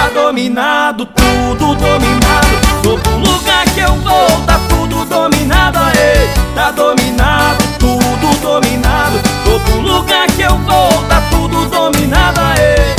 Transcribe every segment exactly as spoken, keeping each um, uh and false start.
Tá dominado, tudo dominado. Todo lugar que eu vou tá tudo dominado, aê. Tá dominado, tudo dominado. Todo lugar que eu vou tá tudo dominado, aê.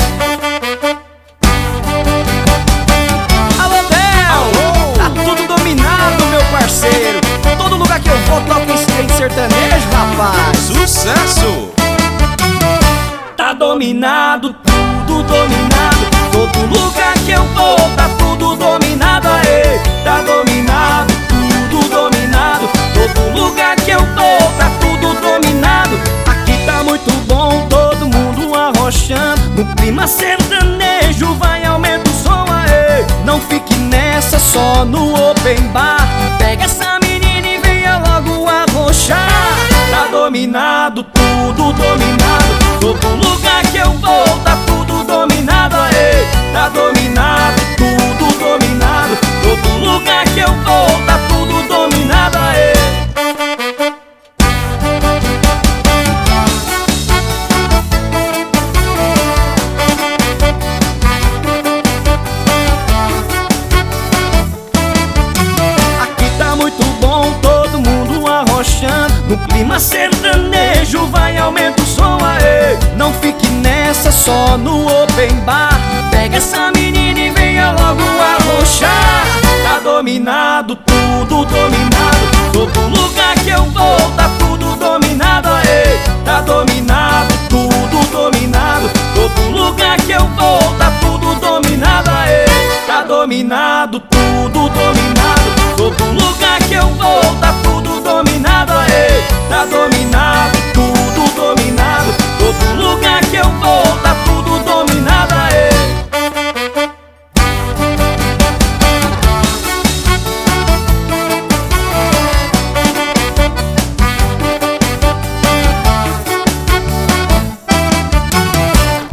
Alô, Del! Tá tudo dominado, meu parceiro. Todo lugar que eu vou toca esse trem sertanejo, rapaz. Sucesso! Tá dominado, tudo dominado. Todo lugar que eu vou tá tudo dominado, aê. Tá dominado, tudo dominado. Todo lugar que eu vou tá tudo dominado. Aqui tá muito bom, todo mundo arrochando. No clima sertanejo vai, aumenta o som, aê. Não fique nessa só no open bar. Pega essa menina e venha logo arrochar. Tá dominado, tudo dominado. Todo lugar que eu vou tá tudo dominado, aê. Tá dominado, tudo dominado. Todo lugar que eu vou tá tudo dominado, aê. Aqui tá muito bom, todo mundo arrochando. No clima sertanejo vai, aumenta o som, aê. Não fique nessa só no open bar. Pega essa menina e venha logo arrochar. Tá dominado, tudo dominado. Todo lugar que eu vou tá tudo dominado, aê. Tá dominado, tudo dominado. Todo lugar que eu vou tá tudo dominado, aê. Tá dominado, tudo